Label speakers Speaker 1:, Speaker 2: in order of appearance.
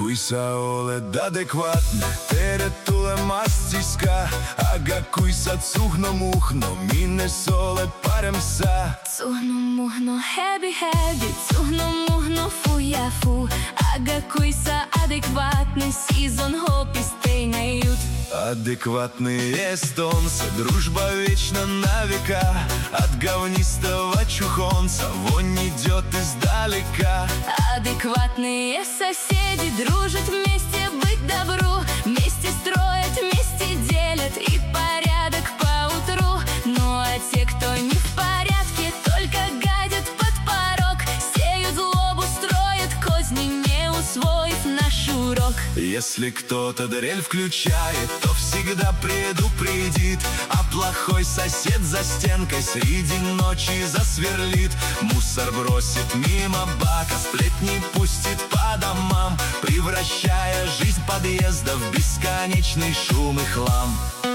Speaker 1: Куйса олед адекватне, теретуле мастиска, ага куйса цугно-мухно, мине соле паремса.
Speaker 2: Цугно-мухно, хеби-хеби, цугно-мухно, фу-я-фу, ага куйса адекватный, сезон гопистейнают.
Speaker 1: Адекватные эстонцы, дружба вечна на века. От говнистого чухонца вонь идет издалека.
Speaker 2: Адекватные соседи дружат вместе, быть добру, вместе строят, вместе делят и порядок по утру. Ну а те, кто не в порядке, только гадят под порог, сеют злобу, строят козни, не усвоив наш урок.
Speaker 1: Если кто-то дрель включает, то всегда предупредит, а плохой сосед за стенкой среди ночи засверлит. Мусор бросит мимо бака, сплетни пустит по домам, превращая жизнь подъезда в бесконечный шум и хлам.